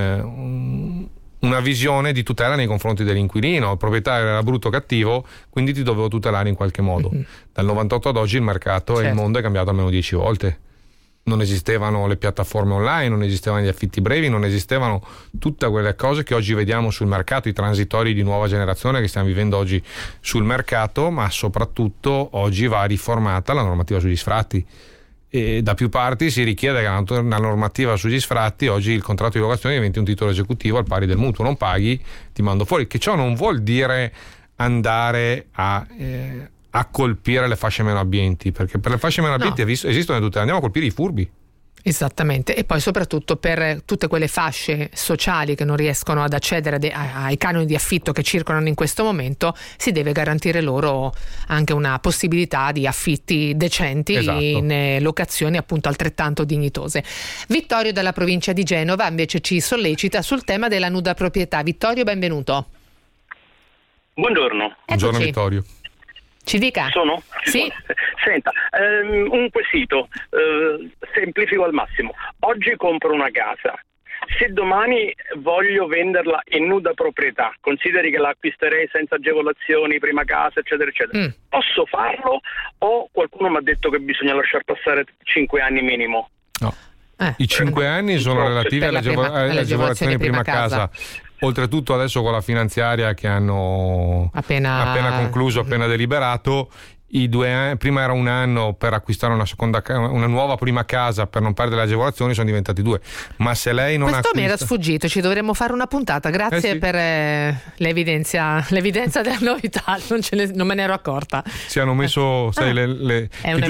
una visione di tutela nei confronti dell'inquilino. Il proprietario era brutto o cattivo, quindi ti dovevo tutelare in qualche modo. Dal 98 ad oggi il mercato e il mondo è cambiato almeno 10 volte. Non esistevano le piattaforme online, non esistevano gli affitti brevi, non esistevano tutte quelle cose che oggi vediamo sul mercato, i transitori di nuova generazione che stiamo vivendo oggi sul mercato, ma soprattutto oggi va riformata la normativa sugli sfratti. E da più parti si richiede che la normativa sugli sfratti, oggi il contratto di locazione diventi un titolo esecutivo al pari del mutuo, non paghi, ti mando fuori. Che ciò non vuol dire andare a colpire le fasce meno abbienti, perché per le fasce meno abbienti esistono tutte, andiamo a colpire i furbi. Esattamente, e poi soprattutto per tutte quelle fasce sociali che non riescono ad accedere ai canoni di affitto che circolano in questo momento, si deve garantire loro anche una possibilità di affitti decenti, esatto, in locazioni appunto altrettanto dignitose. Vittorio dalla provincia di Genova invece ci sollecita sul tema della nuda proprietà. Vittorio, benvenuto. Buongiorno. Buongiorno Vittorio. Ci dica. Sono? Sì. Senta, un quesito, semplifico al massimo. Oggi compro una casa. Se domani voglio venderla in nuda proprietà, consideri che la acquisterei senza agevolazioni, prima casa, eccetera, eccetera. Posso farlo o qualcuno mi ha detto che bisogna lasciar passare 5 anni minimo? No. I 5 anni sono relativi alle agevolazioni prima casa. Oltretutto adesso con la finanziaria che hanno appena concluso, appena deliberato, i 2 anni, prima era 1 anno per acquistare una nuova prima casa per non perdere le agevolazioni, sono diventati 2. Ma se lei non questo mi era sfuggito, ci dovremmo fare una puntata. Grazie per l'evidenza della novità, non me ne ero accorta. Si hanno messo è un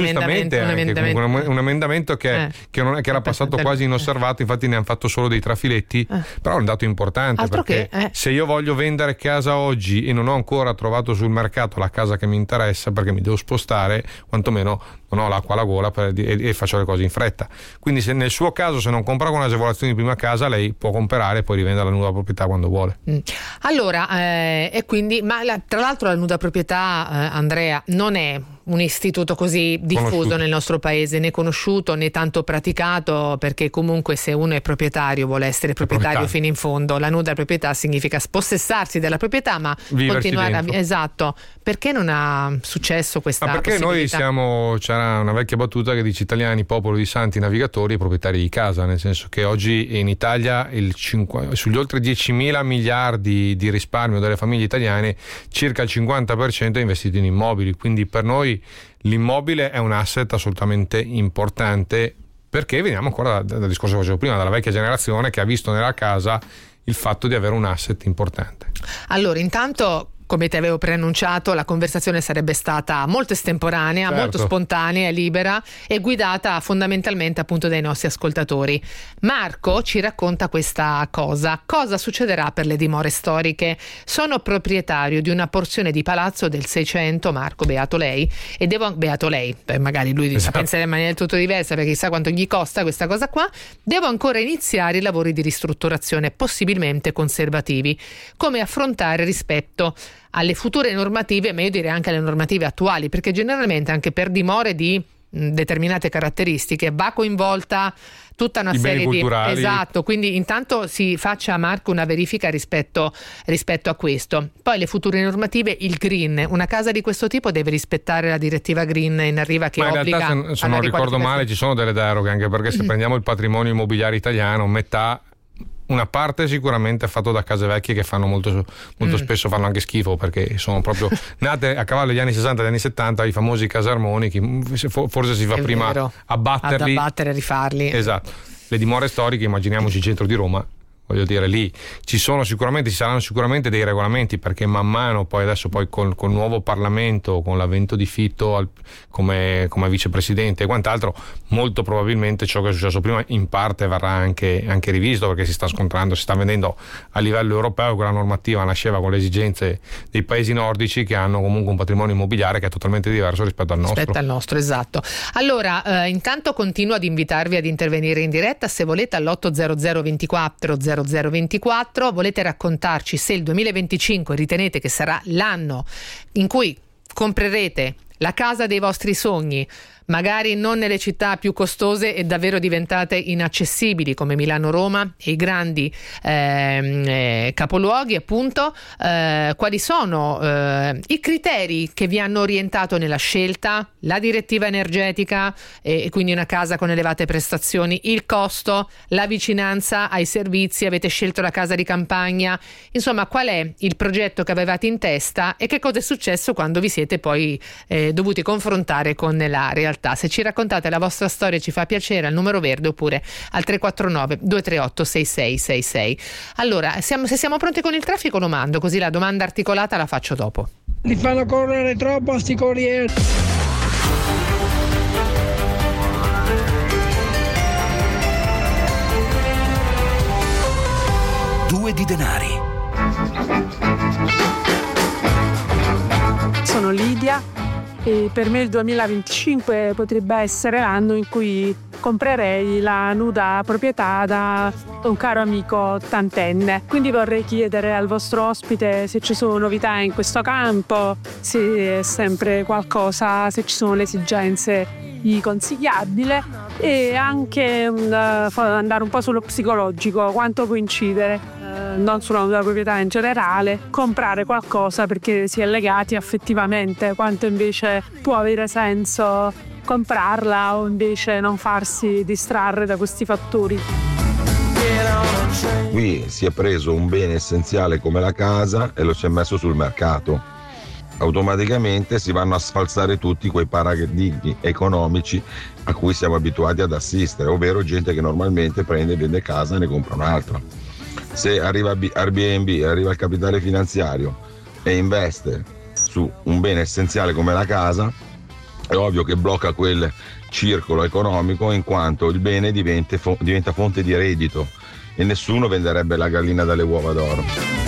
emendamento che era passato quasi inosservato, infatti ne hanno fatto solo dei trafiletti, però è un dato importante. Altro perché se io voglio vendere casa oggi e non ho ancora trovato sul mercato la casa che mi interessa, perché mi devo spostare, quantomeno non ho l'acqua alla gola e faccio le cose in fretta. Quindi se nel suo caso, se non compra con agevolazioni di prima casa, lei può comprare e poi rivendere la nuda proprietà quando vuole. Allora, e quindi, tra l'altro la nuda proprietà, Andrea, non è un istituto così diffuso nel nostro paese, né conosciuto né tanto praticato, perché comunque se uno è proprietario vuole essere proprietario fino in fondo. La nuda proprietà significa spossessarsi della proprietà, ma continuare esatto. Perché non ha successo questa perché possibilità? Noi c'era una vecchia battuta che dice: italiani, popolo di santi navigatori e proprietari di casa, nel senso che oggi in Italia sugli oltre 10.000 miliardi di risparmio delle famiglie italiane, circa il 50% è investito in immobili, quindi per noi l'immobile è un asset assolutamente importante, perché veniamo ancora dal discorso che facevo prima, dalla vecchia generazione che ha visto nella casa il fatto di avere un asset importante. Allora, intanto, come ti avevo preannunciato, la conversazione sarebbe stata molto estemporanea, certo, molto spontanea e libera, e guidata fondamentalmente appunto dai nostri ascoltatori. Marco ci racconta questa cosa. Cosa succederà per le dimore storiche? Sono proprietario di una porzione di palazzo del 600, Marco, beato lei, e beato lei, magari lui penserà in maniera tutto diversa, perché chissà quanto gli costa questa cosa qua. Devo ancora iniziare i lavori di ristrutturazione, possibilmente conservativi. Come affrontare rispetto alle future normative, ma io direi anche alle normative attuali, perché generalmente anche per dimore di determinate caratteristiche va coinvolta tutta una serie di esatto, quindi intanto si faccia, Marco, una verifica rispetto a questo. Poi le future normative, il green, una casa di questo tipo deve rispettare la direttiva green in arriva, che obbliga, in realtà, se non ricordo male, ci sono delle deroghe, anche perché se prendiamo il patrimonio immobiliare italiano, una parte sicuramente è fatto da case vecchie che fanno molto spesso fanno anche schifo, perché sono proprio nate a cavallo degli anni 60 e degli anni 70, i famosi casermoni, forse si fa prima abbatterli, e rifarli. Esatto. Le dimore storiche, immaginiamoci il centro di Roma, voglio dire, lì ci saranno sicuramente dei regolamenti, perché man mano col nuovo Parlamento, con l'avvento di Fitto come vicepresidente e quant'altro, molto probabilmente ciò che è successo prima in parte verrà anche rivisto, perché si sta vedendo a livello europeo che la normativa nasceva con le esigenze dei paesi nordici, che hanno comunque un patrimonio immobiliare che è totalmente diverso rispetto al nostro. Esatto. Allora, intanto continuo ad invitarvi ad intervenire in diretta, se volete, all'800 24 0024. Volete raccontarci se il 2025 ritenete che sarà l'anno in cui comprerete la casa dei vostri sogni, magari non nelle città più costose e davvero diventate inaccessibili come Milano, Roma e i grandi capoluoghi, appunto. Quali sono i criteri che vi hanno orientato nella scelta? La direttiva energetica, e quindi una casa con elevate prestazioni, il costo, la vicinanza ai servizi, avete scelto la casa di campagna, insomma, qual è il progetto che avevate in testa e che cosa è successo quando vi siete poi dovuti confrontare con la realtà? Se ci raccontate la vostra storia ci fa piacere, al numero verde oppure al 349 238 6666. Allora, se siamo pronti con il traffico lo mando, così la domanda articolata la faccio dopo. Li fanno correre troppo sti corrieri. 2 di denari. Sono Lidia e per me il 2025 potrebbe essere l'anno in cui comprerei la nuda proprietà da un caro amico ottantenne. Quindi vorrei chiedere al vostro ospite se ci sono novità in questo campo, se è sempre qualcosa, se ci sono le esigenze di consigliabile, e anche andare un po' sullo psicologico, quanto può incidere non sulla nuda proprietà in generale, comprare qualcosa perché si è legati affettivamente, quanto invece può avere senso comprarla o invece non farsi distrarre da questi fattori. Qui si è preso un bene essenziale come la casa e lo si è messo sul mercato. Automaticamente si vanno a sfalsare tutti quei paradigmi economici a cui siamo abituati ad assistere, ovvero gente che normalmente prende, vende casa e ne compra un'altra. Se arriva Airbnb, arriva il capitale finanziario e investe su un bene essenziale come la casa, è ovvio che blocca quel circolo economico, in quanto il bene diventa fonte di reddito e nessuno venderebbe la gallina dalle uova d'oro.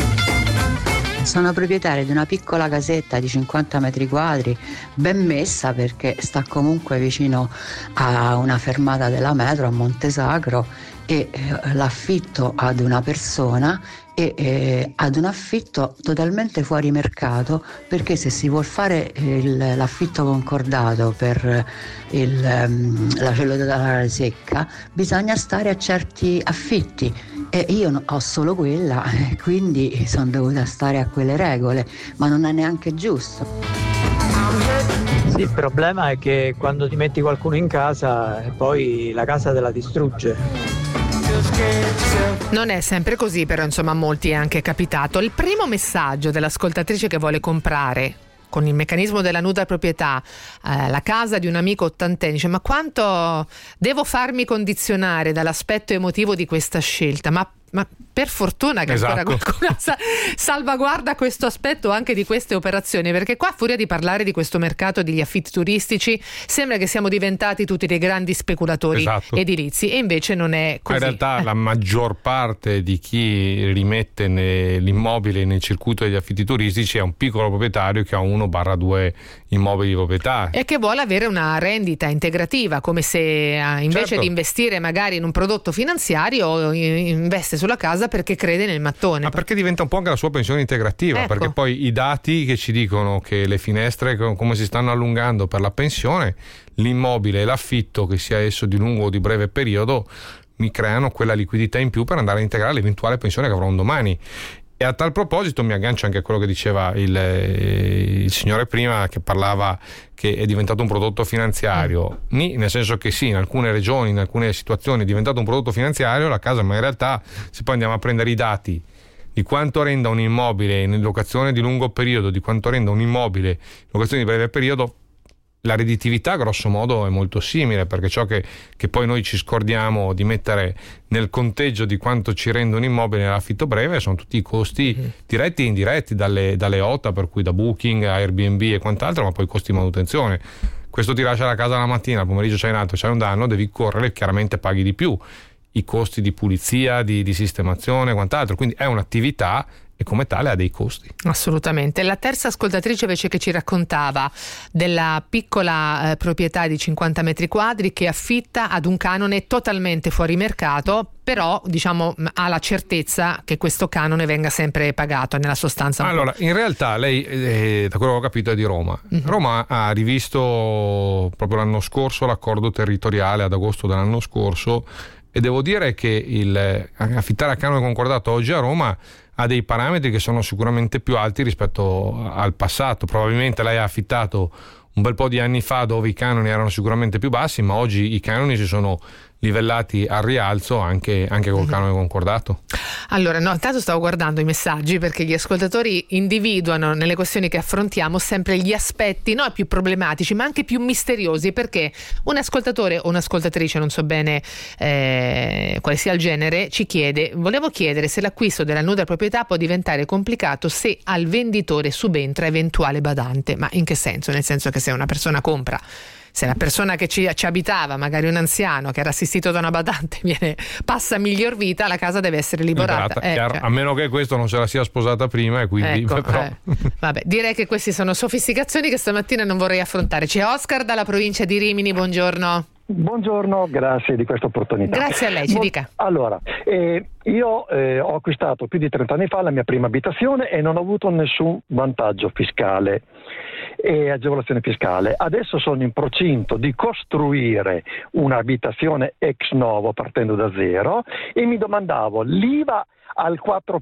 Sono proprietaria di una piccola casetta di 50 metri quadri, ben messa perché sta comunque vicino a una fermata della metro a Montesacro, e l'affitto ad una persona e ad un affitto totalmente fuori mercato, perché se si vuol fare l'affitto concordato per la cellulare secca bisogna stare a certi affitti e io ho solo quella, quindi sono dovuta stare a quelle regole, ma non è neanche giusto. Sì, il problema è che quando ti metti qualcuno in casa poi la casa te la distrugge. Non è sempre così, però insomma a molti è anche capitato. Il primo messaggio dell'ascoltatrice che vuole comprare con il meccanismo della nuda proprietà la casa di un amico ottantenne dice: ma quanto devo farmi condizionare dall'aspetto emotivo di questa scelta? Ma per fortuna che ancora qualcuno salvaguarda questo aspetto anche di queste operazioni, perché qua, a furia di parlare di questo mercato degli affitti turistici, sembra che siamo diventati tutti dei grandi speculatori edilizi, e invece non è così. In realtà la maggior parte di chi rimette l'immobile nel circuito degli affitti turistici è un piccolo proprietario che ha 1-2 immobili di proprietà e che vuole avere una rendita integrativa, come se invece di investire magari in un prodotto finanziario investe sulla casa perché crede nel mattone. Ma perché diventa un po' anche la sua pensione integrativa, ecco. Perché poi i dati che ci dicono che le finestre come si stanno allungando per la pensione, l'immobile e l'affitto, che sia esso di lungo o di breve periodo, mi creano quella liquidità in più per andare a integrare l'eventuale pensione che avrò un domani. E a tal proposito mi aggancio anche a quello che diceva il signore prima, che parlava che è diventato un prodotto finanziario, nel senso che sì, in alcune regioni, in alcune situazioni è diventato un prodotto finanziario la casa, ma in realtà se poi andiamo a prendere i dati di quanto renda un immobile in locazione di lungo periodo, di quanto renda un immobile in locazione di breve periodo, la redditività grosso modo è molto simile, perché ciò che poi noi ci scordiamo di mettere nel conteggio di quanto ci rende un immobile nell'affitto breve sono tutti i costi diretti e indiretti, dalle OTA, per cui da Booking a Airbnb e quant'altro, ma poi i costi di manutenzione. Questo ti lascia la casa la mattina, al pomeriggio c'hai un altro, c'hai un danno, devi correre, chiaramente paghi di più i costi di pulizia, di sistemazione e quant'altro, quindi è un'attività e come tale ha dei costi. Assolutamente. La terza ascoltatrice invece, che ci raccontava della piccola proprietà di 50 metri quadri che affitta ad un canone totalmente fuori mercato, però diciamo ha la certezza che questo canone venga sempre pagato nella sostanza. Allora, in realtà lei, da quello che ho capito, è di Roma. Roma ha rivisto proprio l'anno scorso l'accordo territoriale ad agosto dell'anno scorso, e devo dire che affittare a canone concordato oggi a Roma ha dei parametri che sono sicuramente più alti rispetto al passato. Probabilmente lei ha affittato un bel po' di anni fa dove i canoni erano sicuramente più bassi, ma oggi i canoni si sono livellati al rialzo anche col canone concordato. Allora, no, intanto stavo guardando i messaggi, perché gli ascoltatori individuano nelle questioni che affrontiamo sempre gli aspetti non più problematici ma anche più misteriosi, perché un ascoltatore o un'ascoltatrice, non so bene quale sia il genere, ci chiede: volevo chiedere se l'acquisto della nuda proprietà può diventare complicato se al venditore subentra eventuale badante. Ma in che senso? Nel senso che se una persona compra se la persona che ci abitava, magari un anziano che era assistito da una badante, passa a miglior vita, la casa deve essere liberata. A meno che questo non se la sia sposata prima, e quindi Vabbè, direi che queste sono sofisticazioni che stamattina non vorrei affrontare. C'è Oscar dalla provincia di Rimini, buongiorno. Buongiorno, grazie di questa opportunità. Grazie a lei, ci dica. Allora, io ho acquistato più di 30 anni fa la mia prima abitazione e non ho avuto nessun vantaggio fiscale e agevolazione fiscale. Adesso sono in procinto di costruire un'abitazione ex novo partendo da zero e mi domandavo, l'IVA al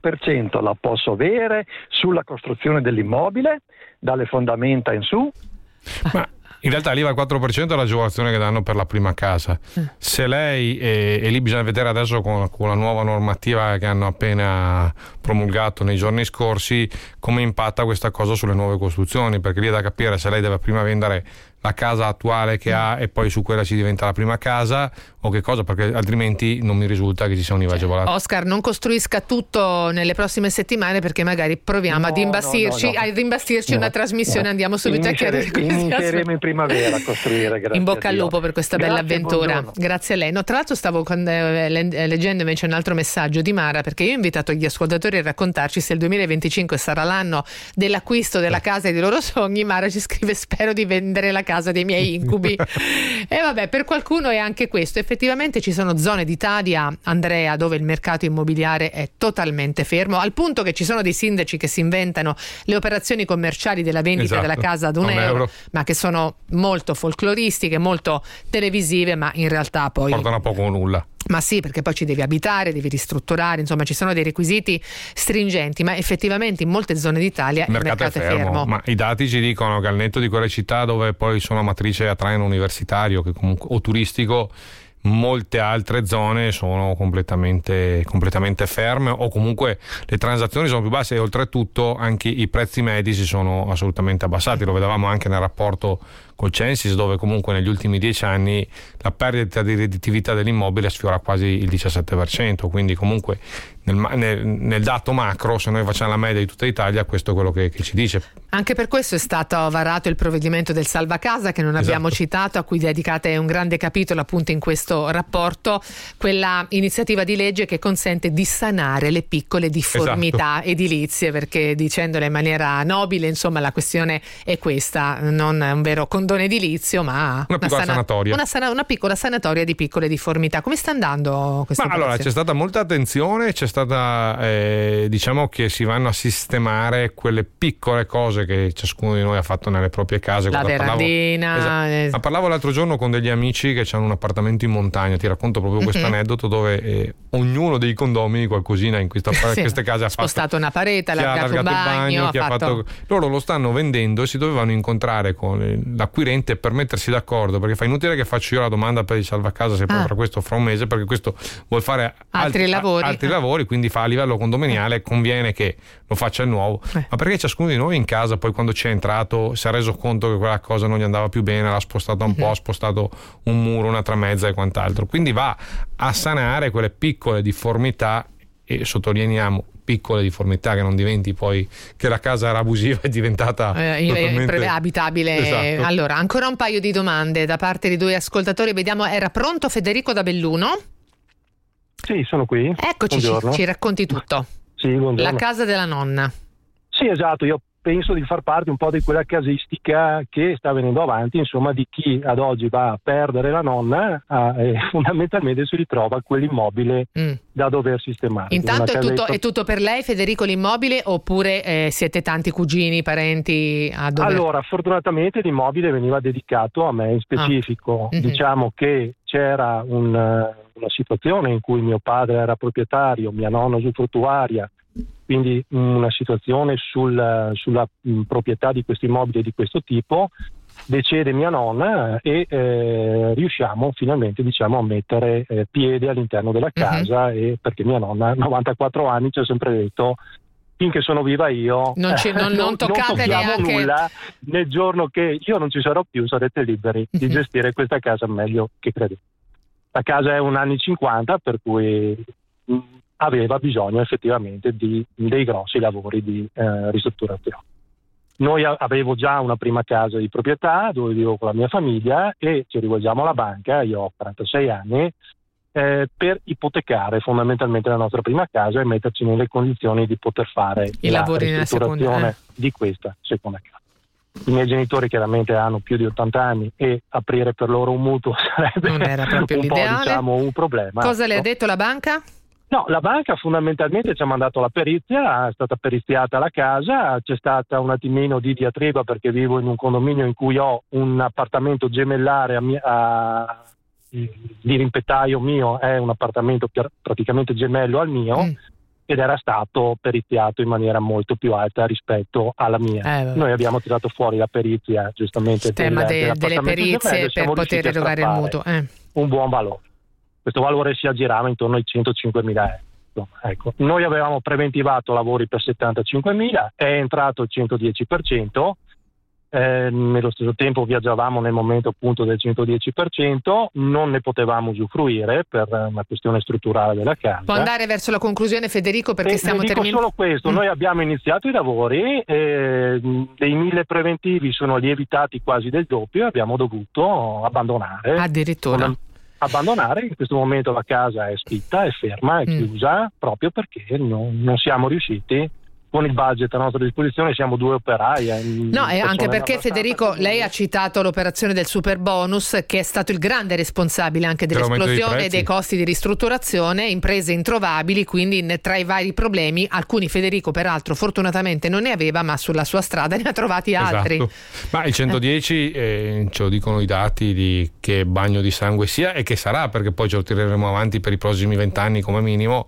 4% la posso avere sulla costruzione dell'immobile, dalle fondamenta in su? Ma in realtà l'IVA al 4% è l'agevolazione che danno per la prima casa. Se lei, e lì bisogna vedere adesso con la nuova normativa che hanno appena promulgato nei giorni scorsi, come impatta questa cosa sulle nuove costruzioni, perché lì è da capire se lei deve prima vendere la casa attuale che ha e poi su quella ci diventa la prima casa o che cosa, perché altrimenti non mi risulta che ci sia un IVA agevolato. Oscar, non costruisca tutto nelle prossime settimane, perché magari proviamo ad imbastirci una trasmissione, andiamo subito a chiedere. Inizieremo in primavera a costruire. In bocca al lupo per questa bella avventura. Buongiorno. Grazie a lei. No, tra l'altro stavo leggendo invece un altro messaggio di Mara, perché io ho invitato gli ascoltatori a raccontarci se il 2025 sarà l'anno dell'acquisto della casa dei loro sogni. Mara ci scrive: spero di vendere la casa dei miei incubi. E vabbè, per qualcuno è anche questo. Effettivamente ci sono zone d'Italia, Andrea, dove il mercato immobiliare è totalmente fermo, al punto che ci sono dei sindaci che si inventano le operazioni commerciali della vendita della casa ad un euro, ma che sono molto folcloristiche, molto televisive, ma in realtà poi portano a poco o nulla. Ma sì, perché poi ci devi abitare, devi ristrutturare, insomma ci sono dei requisiti stringenti, ma effettivamente in molte zone d'Italia il mercato è fermo. Ma i dati ci dicono che al netto di quelle città dove poi sono matrice a traino universitario che comunque, o turistico, molte altre zone sono completamente ferme, o comunque le transazioni sono più basse, e oltretutto anche i prezzi medi si sono assolutamente abbassati. Lo vedevamo anche nel rapporto col Censis, dove comunque negli ultimi 10 anni la perdita di redditività dell'immobile sfiora quasi il 17%, quindi comunque nel dato macro, se noi facciamo la media di tutta Italia, questo è quello che ci dice. Anche per questo è stato varato il provvedimento del Salva Casa, che non abbiamo citato, a cui dedicate un grande capitolo appunto in questo rapporto, quella iniziativa di legge che consente di sanare le piccole difformità edilizie, perché dicendole in maniera nobile, insomma, la questione è questa: non è un vero condono edilizio, ma una piccola sanatoria. Una piccola sanatoria di piccole difformità. Come sta andando questa operazione? Allora, c'è stata molta attenzione, c'è stata diciamo che si vanno a sistemare quelle piccole cose che ciascuno di noi ha fatto nelle proprie case. La verandina. Ma parlavo l'altro giorno con degli amici che hanno un appartamento in montagna, ti racconto proprio questo aneddoto, dove ognuno dei condomini qualcosina in queste case ha spostato una parete, ha allargato un bagno, loro lo stanno vendendo e si dovevano incontrare con l'acquirente per mettersi d'accordo, perché fa inutile che faccio io la domanda per il salvacasa se poi fra questo fra un mese, perché questo vuol fare altri lavori, quindi fa a livello condominiale, conviene che lo faccia il nuovo, ma perché ciascuno di noi in casa poi quando c'è entrato si è reso conto che quella cosa non gli andava più bene, l'ha spostata un po', ha spostato un muro, una tramezza e quant'altro, quindi va a sanare quelle piccole difformità, e sottolineiamo piccole difformità, che non diventi poi che la casa era abusiva, è diventata abitabile. Esatto. Allora, ancora un paio di domande da parte di due ascoltatori, vediamo. Era pronto Federico da Belluno? Sì, sono qui. Eccoci, ci racconti tutto. Sì, buongiorno. La casa della nonna. Sì, esatto, io penso di far parte un po' di quella casistica che sta venendo avanti, insomma, di chi ad oggi va a perdere la nonna e fondamentalmente si ritrova quell'immobile da dover sistemare. Intanto è tutto per lei, Federico, l'immobile, oppure siete tanti cugini, parenti a dover... Allora, fortunatamente l'immobile veniva dedicato a me in specifico. Diciamo che c'era una situazione in cui mio padre era proprietario, mia nonna usufruttuaria, quindi una situazione sulla proprietà di questo immobile di questo tipo. Decede mia nonna e riusciamo finalmente, diciamo, a mettere piede all'interno della casa, e perché mia nonna a 94 anni ci ha sempre detto: finché sono viva io non toccate neanche nulla, nel giorno che io non ci sarò più sarete liberi di gestire questa casa meglio che credete. La casa è un anni 50, per cui aveva bisogno effettivamente di dei grossi lavori di ristrutturazione. Noi avevo già una prima casa di proprietà dove vivo con la mia famiglia e ci rivolgiamo alla banca, io ho 46 anni, per ipotecare fondamentalmente la nostra prima casa e metterci nelle condizioni di poter fare i lavori nella seconda di questa seconda casa. I miei genitori chiaramente hanno più di 80 anni e aprire per loro un mutuo sarebbe non era proprio un l'ideale. po', diciamo, un problema. Cosa le ha detto la banca? No, la banca fondamentalmente ci ha mandato la perizia, è stata periziata la casa, c'è stata un attimino di diatriba perché vivo in un condominio in cui ho un appartamento gemellare di rimpettaio mio, è un appartamento praticamente gemello al mio ed era stato periziato in maniera molto più alta rispetto alla mia. Noi abbiamo tirato fuori la perizia giustamente delle perizie per poter erogare il mutuo. Un buon valore. Questo valore si aggirava intorno ai 105.000 euro. Ecco. Noi avevamo preventivato lavori per 75.000, è entrato il 110%, nello stesso tempo viaggiavamo nel momento appunto del 110%, non ne potevamo usufruire per una questione strutturale della casa. Può andare verso la conclusione, Federico, perché stiamo terminando. Solo questo, noi abbiamo iniziato i lavori, dei 1.000 preventivi sono lievitati quasi del doppio e abbiamo dovuto abbandonare. Addirittura. In questo momento la casa è sfitta, è ferma, è chiusa, proprio perché non siamo riusciti. Con il budget a nostra disposizione siamo 2 operai. No, e anche perché Federico, lei ha citato l'operazione del super bonus, che è stato il grande responsabile anche dell'esplosione dei costi di ristrutturazione, imprese introvabili, quindi tra i vari problemi, alcuni Federico peraltro fortunatamente non ne aveva, ma sulla sua strada ne ha trovati altri. Esatto. Ma il 110 ce lo dicono i dati di che bagno di sangue sia e che sarà, perché poi ce lo tireremo avanti per i prossimi 20 anni come minimo.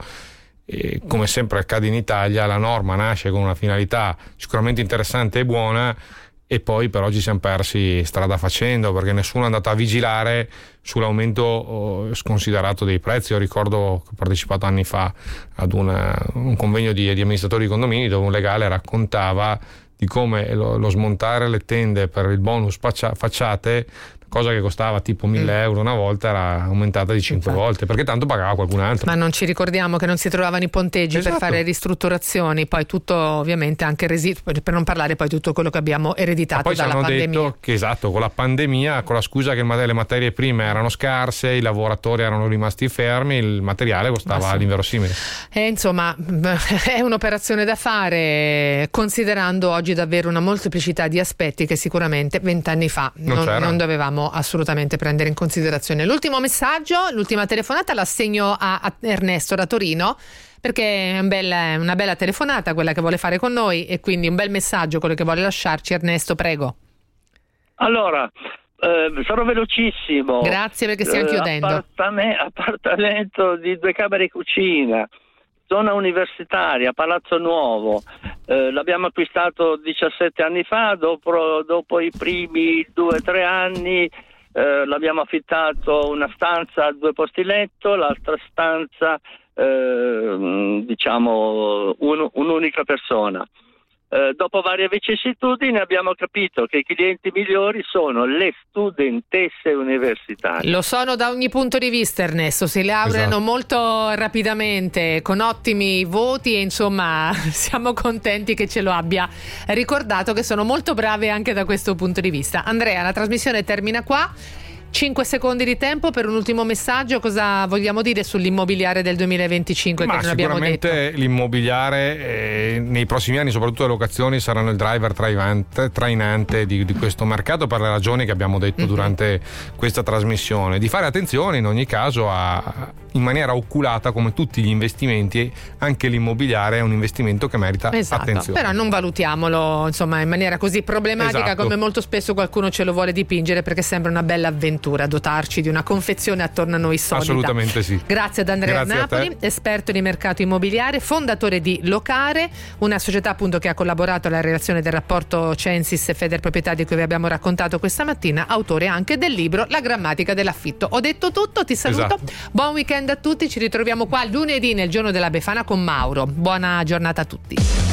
E come sempre accade in Italia, la norma nasce con una finalità sicuramente interessante e buona e poi però ci siamo persi strada facendo, perché nessuno è andato a vigilare sull'aumento sconsiderato dei prezzi. Io ricordo che ho partecipato anni fa ad un convegno di amministratori di condomini dove un legale raccontava di come lo smontare le tende per il bonus facciate, cosa che costava tipo 1.000 euro una volta, era aumentata di 5 volte, perché tanto pagava qualcun altro. Ma non ci ricordiamo che non si trovavano i ponteggi per fare ristrutturazioni, poi tutto ovviamente anche per non parlare poi tutto quello che abbiamo ereditato dalla pandemia. Poi ci hanno detto che con la pandemia, con la scusa che le materie prime erano scarse, i lavoratori erano rimasti fermi, il materiale costava l'inverosimile. Insomma, è un'operazione da fare, considerando oggi davvero una molteplicità di aspetti che sicuramente 20 anni fa non dovevamo assolutamente prendere in considerazione. L'ultimo messaggio, l'ultima telefonata l'assegno a Ernesto da Torino, perché è una bella telefonata quella che vuole fare con noi e quindi un bel messaggio quello che vuole lasciarci. Ernesto, prego. Allora, sarò velocissimo. Grazie, perché stiamo chiudendo. Appartamento di 2 camere e cucina, zona universitaria, Palazzo Nuovo. L'abbiamo acquistato 17 anni fa, dopo i primi 2-3 anni l'abbiamo affittato una stanza a 2 posti letto, l'altra stanza un'unica persona. Dopo varie vicissitudini abbiamo capito che i clienti migliori sono le studentesse universitarie. Lo sono da ogni punto di vista, Ernesto, si laureano molto rapidamente, con ottimi voti e insomma siamo contenti che ce lo abbia ricordato, che sono molto brave anche da questo punto di vista. Andrea, la trasmissione termina qua. 5 secondi di tempo per un ultimo messaggio. Cosa vogliamo dire sull'immobiliare del 2025 che non abbiamo detto? Sicuramente l'immobiliare nei prossimi anni, soprattutto le locazioni, saranno il driver trainante di questo mercato, per le ragioni che abbiamo detto durante questa trasmissione. Di fare attenzione in ogni caso in maniera oculata, come tutti gli investimenti, anche l'immobiliare è un investimento che merita attenzione. Però non valutiamolo insomma in maniera così problematica come molto spesso qualcuno ce lo vuole dipingere, perché sembra una bella avventura dotarci di una confezione attorno a noi solida. Assolutamente sì. Grazie ad Andrea Napoli, esperto di mercato immobiliare, fondatore di Locare, una società appunto che ha collaborato alla redazione del rapporto Censis e Federproprietà di cui vi abbiamo raccontato questa mattina, autore anche del libro La grammatica dell'affitto. Ho detto tutto, ti saluto. Buon weekend a tutti, ci ritroviamo qua lunedì nel giorno della Befana con Mauro. Buona giornata a tutti.